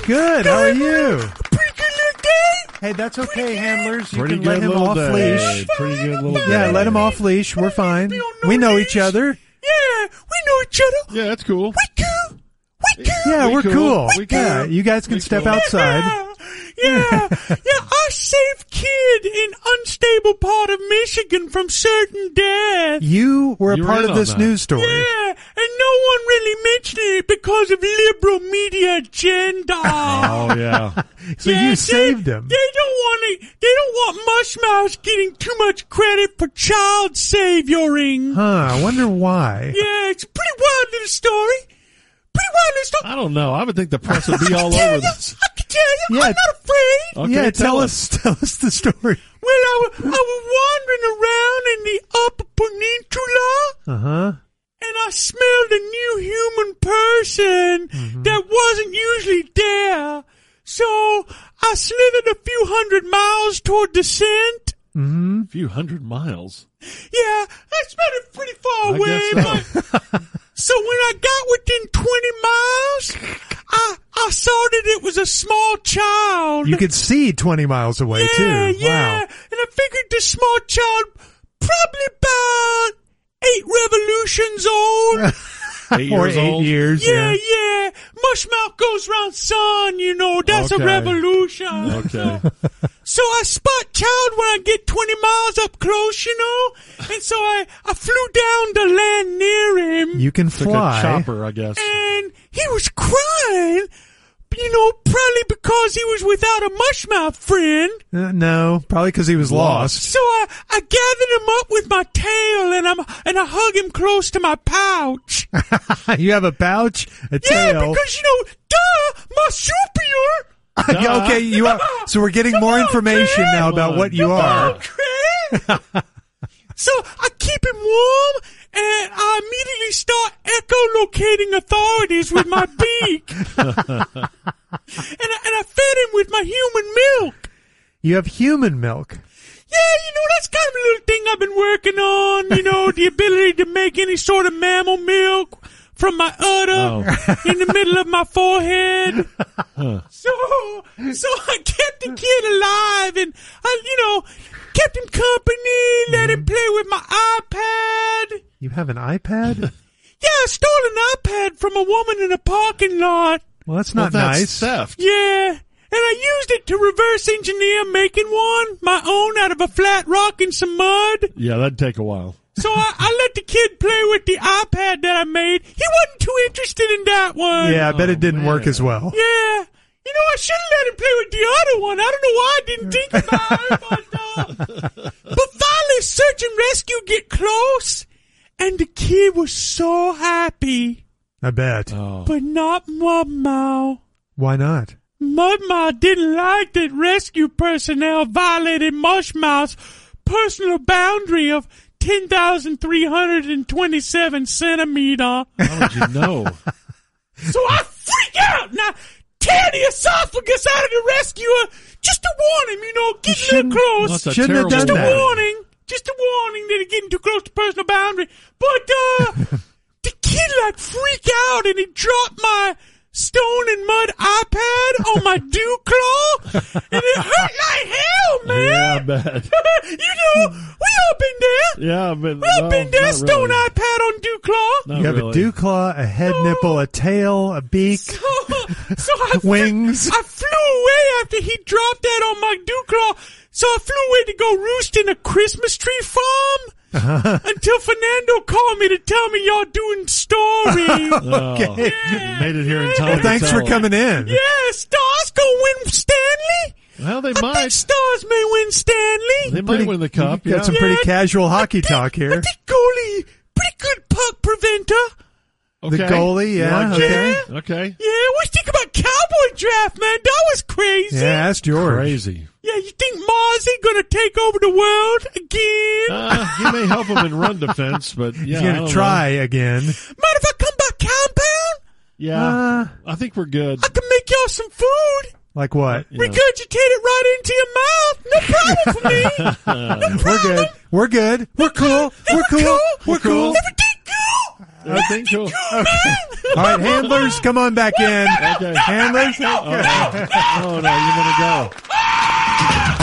Good. How are you? Pretty good little day. Hey, that's okay, handlers. You Pretty can good let him little off day. leash. Pretty good little day. Yeah, let him off leash. We're fine. We know each other. Yeah, we know each other. Yeah, that's cool. We cool. Yeah, we're cool. We Yeah, cool. you guys can We step cool. outside. Yeah, I saved kid in unstable part of Michigan from certain death. You were a You were part in of this on that. news story. Yeah, and no one really mentioned it because of liberal media agenda. Oh, yeah. So you saved him. They don't want Mushmouth getting too much credit for child savioring. Huh, I wonder why. Yeah, it's a pretty wild little story. I don't know. I would think the press would be all over this. I can tell you, Yeah. I'm not afraid. Okay, Yeah, tell tell us the story. Well, I was wandering around in the Upper Peninsula, and I smelled a new human person that wasn't usually there. So I slithered a few hundred miles toward the scent. A few hundred miles. Yeah, I smelled it pretty far I away. guess But, so when I got within 20 miles, I saw that it was a small child. You could see 20 miles away, Yeah, too. yeah. Wow. And I figured the small child probably about 8 revolutions old. 8 Or years 8 old. years. Yeah. Mushmouth goes round sun, That's Okay. a revolution. Okay. So I spot child when I get 20 miles up close, And so I flew down to land near him. You can Took a fly. chopper, I guess. And he was crying, probably because he was without a Mushmouth friend. No, probably because he was lost. So I gathered him up with my tail and I hug him close to my pouch. You have a pouch, a Yeah, tail. because marsupial. Yeah, okay, you are. So we're getting more information now about what you are. Okay. So I keep him warm, and I immediately start echolocating authorities with my beak. and I fed him with my human milk. You have human milk. Yeah, that's kind of a little thing I've been working on, the ability to make any sort of mammal milk from my udder in the middle of my forehead. So I kept the kid alive, and I, kept him company, let him play with my iPad. You have an iPad? Yeah, I stole an iPad from a woman in a parking lot. Well, that's not That's nice. theft. Yeah, and I used it to reverse engineer making one, my own, out of a flat rock and some mud. Yeah, that'd take a while. So I let the kid play with the iPad that I made. He wasn't too interested in that one. Yeah, I bet it didn't work man. as well. Yeah. I should have let him play with the other one. I don't know why I didn't think about it. But finally, search and rescue get close, and the kid was so happy. I bet. But not Mudmouth. Why not? Mudmouth didn't like that rescue personnel violated Mushmouth's personal boundary of 10,327 centimeter. How would you know? So I freak out and I tear the esophagus out of the rescuer just to warn him, get a little close. That's a Shouldn't have terrible done that. warning. Just a warning that he's getting too close to personal boundary. But the kid freaked out and he dropped my stone and mud iPad on my dew claw, and it hurt like hell, man. Yeah, I bet. We all been there. Yeah, but We all been there. Stone iPad on dew claw. Not You have really. a dew claw, a head nipple, a tail, a beak, So I wings. I flew away after he dropped that on my dew claw. So I flew away to go roost in a Christmas tree farm until Fernando called me to tell me y'all doing story. Okay. You made it here in time. Well, to thanks tell for it. coming in. Yeah, Stars gonna win Stanley. Well, they I think might. Stars may win Stanley. They might win the cup. Got Yeah. some pretty casual hockey talk I here. think goalie, pretty good puck preventer. Okay. The goalie, yeah, You like okay. it? Okay. Yeah, what you think about Cowboy draft, man? That was crazy. Yeah, ask George. Crazy. Yeah, you think Marzi gonna take over the world again? He may help him in run defense, but yeah, He's I going don't to try know. again. Mind if I come back compound? Yeah, I think we're good. I can make y'all some food. Like what? Yeah. Regurgitate it right into your mouth. No problem for me. No We're problem. good. We're good. We're cool. We're cool. We're cool. Everything cool. I think so. All right, handlers, come on back in. Okay. Handlers. Oh, no, you want to go.